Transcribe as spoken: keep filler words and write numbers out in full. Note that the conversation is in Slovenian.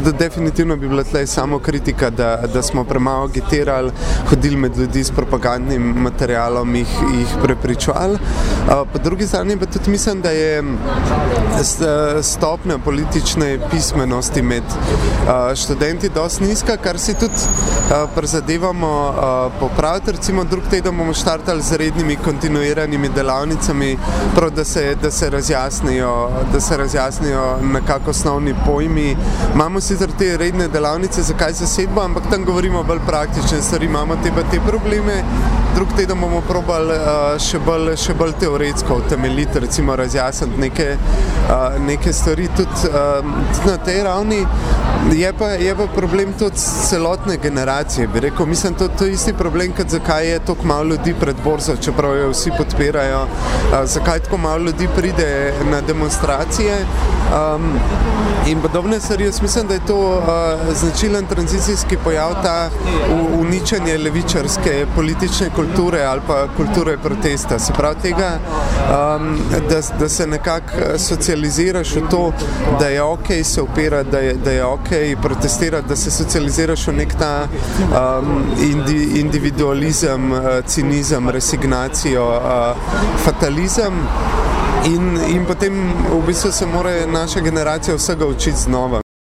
da definitivno bi bila tle samo kritika, da, da smo premalo agitirali, hodili med ljudi s propagandnim materialom, jih, jih prepričvali. Po drugi strani pa tudi mislim, da je stopnja politične pismenosti med študenti dosti nizka, kar si tudi prizadevamo popraviti. Recimo drug teden bomo štartali z rednimi kontinuiranimi delavnicami, prav da se, da se razjasnijo, da se razjasnijo nekako osnovni pojmi. Imamo sicer te redne delavnice, zakaj zasedbo, ampak tam govorimo bolj praktične stvari, imamo te pa te probleme. Drug teden bomo probali uh, še, bolj, še bolj teoretsko utemeljiti, recimo razjasniti neke, uh, neke stvari tudi, uh, tudi na tej ravni. Je pa, je pa problem tudi celotne generacije, bi rekel. Mislim, to, to je isti problem, kot zakaj je toliko malo ljudi pred borzo, čeprav jo vsi podpirajo. Uh, zakaj tako malo ljudi pride na demonstracije. Um, in podobne stvari. Jaz mislim, da je to uh, značilen tranzicijski pojav, ta uničenje levičarske politične kulture ali pa kulture protesta. Se pravi tega, um, da, da se nekako socializiraš v to, da je okej se upirati, da je, da je okej protestirati, da se socializiraš v nek ta um, indi, individualizem, uh, cinizem, resignacijo, uh, fatalizem. In, in potem v bistvu se mora naša generacija vsega učiti znova.